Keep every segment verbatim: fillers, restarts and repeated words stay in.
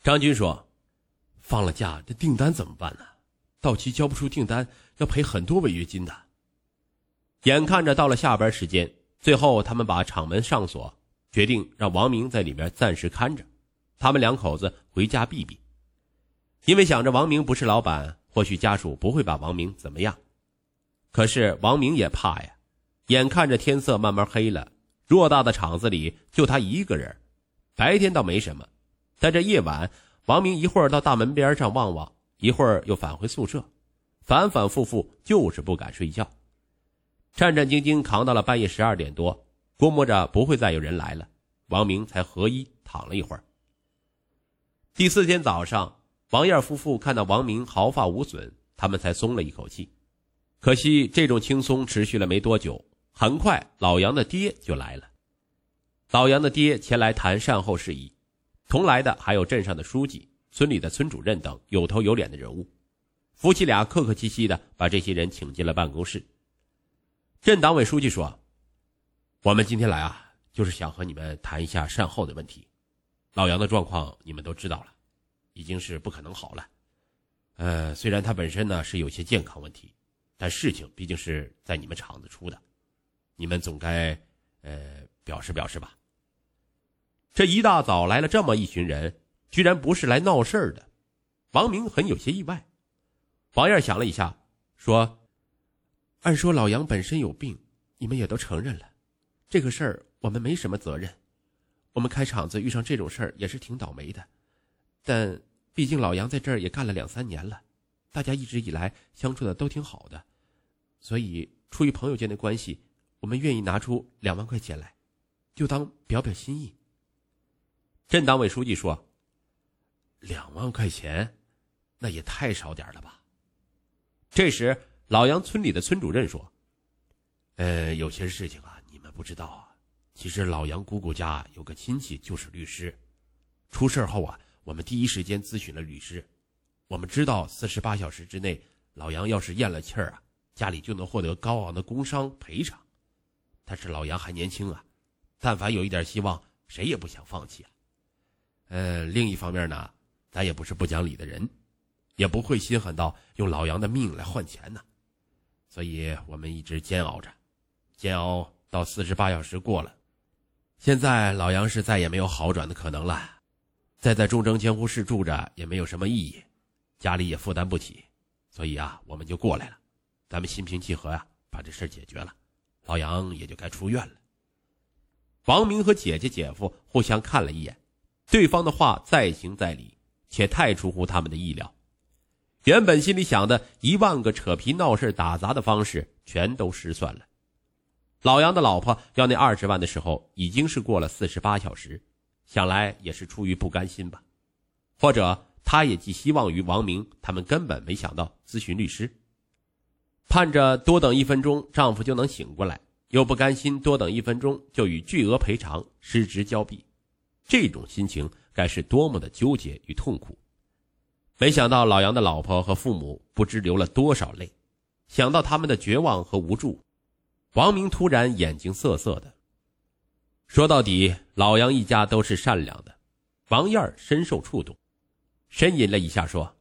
张军说，放了假这订单怎么办呢？到期交不出订单要赔很多违约金的。眼看着到了下班时间，最后他们把厂门上锁，决定让王明在里面暂时看着，他们两口子回家避避。因为想着王明不是老板，或许家属不会把王明怎么样。可是王明也怕呀，眼看着天色慢慢黑了，偌大的厂子里就他一个人，白天倒没什么，但这夜晚，王明一会儿到大门边上望望，一会儿又返回宿舍，反反复复就是不敢睡觉。战战兢兢扛到了半夜十二点多，估摸着不会再有人来了，王明才合衣躺了一会儿。第四天早上，王燕夫妇看到王明毫发无损，他们才松了一口气。可惜这种轻松持续了没多久，很快老杨的爹就来了。老杨的爹前来谈善后事宜，同来的还有镇上的书记、村里的村主任等有头有脸的人物。夫妻俩客客气气的把这些人请进了办公室。镇党委书记说，我们今天来啊，就是想和你们谈一下善后的问题。老杨的状况你们都知道了，已经是不可能好了。呃，虽然他本身呢是有些健康问题，但事情毕竟是在你们厂子出的，你们总该呃表示表示吧。这一大早来了这么一群人，居然不是来闹事儿的，王明很有些意外。王燕想了一下，说，按说老杨本身有病，你们也都承认了，这个事儿我们没什么责任，我们开厂子遇上这种事儿也是挺倒霉的，但毕竟老杨在这儿也干了两三年了，大家一直以来相处的都挺好的，所以出于朋友间的关系，我们愿意拿出两万块钱来，就当表表心意。镇党委书记说，两万块钱那也太少点了吧。这时老杨村里的村主任说，呃，有些事情啊你们不知道啊，其实老杨姑姑家有个亲戚就是律师，出事后啊，我们第一时间咨询了律师，我们知道四十八小时之内老杨要是咽了气儿啊，家里就能获得高昂的工伤赔偿。但是老杨还年轻啊，但凡有一点希望，谁也不想放弃啊。呃，另一方面呢，咱也不是不讲理的人，也不会心狠到用老杨的命来换钱呢。所以我们一直煎熬着，煎熬到四十八小时过了，现在老杨是再也没有好转的可能了，再在重症监护室住着也没有什么意义，家里也负担不起，所以啊，我们就过来了，咱们心平气和啊，把这事解决了，老杨也就该出院了。王明和姐姐姐夫互相看了一眼，对方的话在情在理，且太出乎他们的意料。原本心里想的一万个扯皮闹事打砸的方式全都失算了。老杨的老婆要那二十万的时候已经是过了四十八小时，想来也是出于不甘心吧，或者他也寄希望于王明他们根本没想到咨询律师，盼着多等一分钟丈夫就能醒过来，又不甘心多等一分钟就与巨额赔偿失之交臂，这种心情该是多么的纠结与痛苦。没想到老杨的老婆和父母不知流了多少泪，想到他们的绝望和无助，王明突然眼睛涩涩的。说到底，老杨一家都是善良的，王燕深受触动，呻吟了一下说，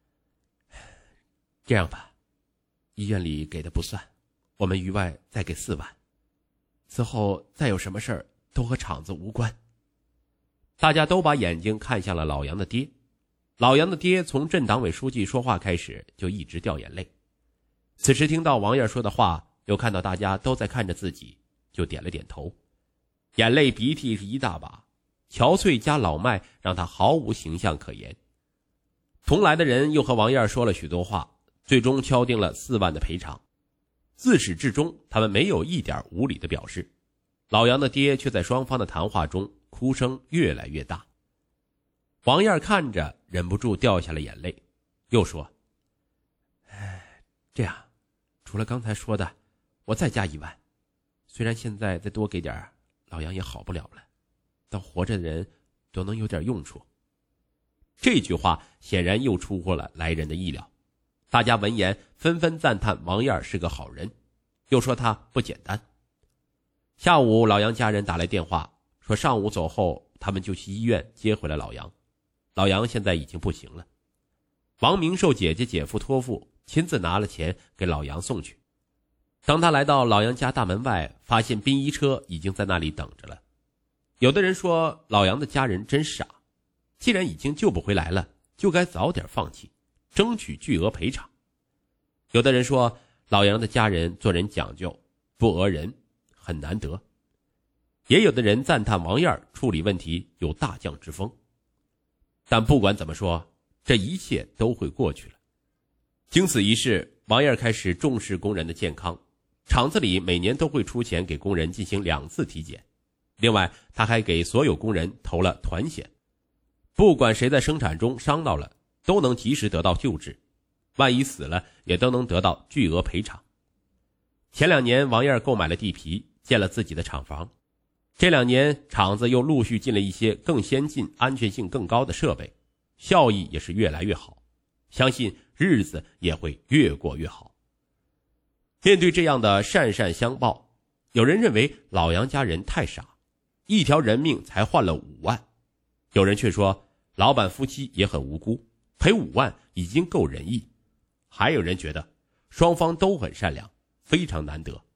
这样吧，医院里给的不算，我们余外再给四万，此后再有什么事儿都和厂子无关。大家都把眼睛看向了老杨的爹，老杨的爹从镇党委书记说话开始就一直掉眼泪，此时听到王燕说的话，又看到大家都在看着自己，就点了点头，眼泪鼻涕是一大把，憔悴加老迈让他毫无形象可言。同来的人又和王燕说了许多话，最终敲定了四万的赔偿。自始至终他们没有一点无理的表示，老杨的爹却在双方的谈话中哭声越来越大。王燕看着忍不住掉下了眼泪，又说，哎，这样，除了刚才说的，我再加一万，虽然现在再多给点，老杨也好不了了，但活着的人都能有点用处。这句话显然又出乎了来人的意料，大家闻言纷纷赞叹王燕是个好人，又说他不简单。下午老杨家人打来电话，说上午走后他们就去医院接回了老杨， 老杨现在已经不行了。王明受姐姐姐夫托付，亲自拿了钱给老杨送去。当他来到老杨家大门外，发现殡仪车已经在那里等着了。有的人说老杨的家人真傻，既然已经救不回来了，就该早点放弃，争取巨额赔偿。有的人说老杨的家人做人讲究，不讹人，很难得。也有的人赞叹王燕处理问题有大将之风。但不管怎么说，这一切都会过去了。经此一事，王燕开始重视工人的健康，厂子里每年都会出钱给工人进行两次体检。另外，他还给所有工人投了团险，不管谁在生产中伤到了，都能及时得到救治，万一死了也都能得到巨额赔偿。前两年王燕购买了地皮，建了自己的厂房。这两年厂子又陆续进了一些更先进、安全性更高的设备，效益也是越来越好，相信日子也会越过越好。面对这样的善善相报，有人认为老杨家人太傻，一条人命才换了五万。有人却说老板夫妻也很无辜，赔五万已经够仁义。还有人觉得双方都很善良，非常难得。